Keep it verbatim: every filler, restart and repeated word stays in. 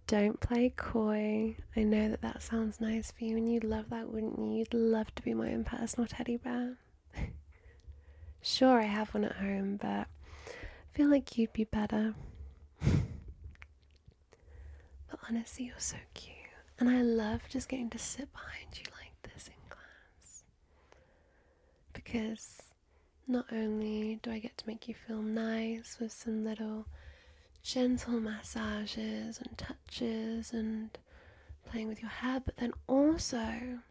don't play coy. I know that that sounds nice for you, and you'd love that, wouldn't you? You'd love to be my own personal teddy bear. Sure, I have one at home, but I feel like you'd be better. But honestly, you're so cute. And I love just getting to sit behind you like this in class. Because not only do I get to make you feel nice with some little gentle massages and touches and playing with your hair, but then also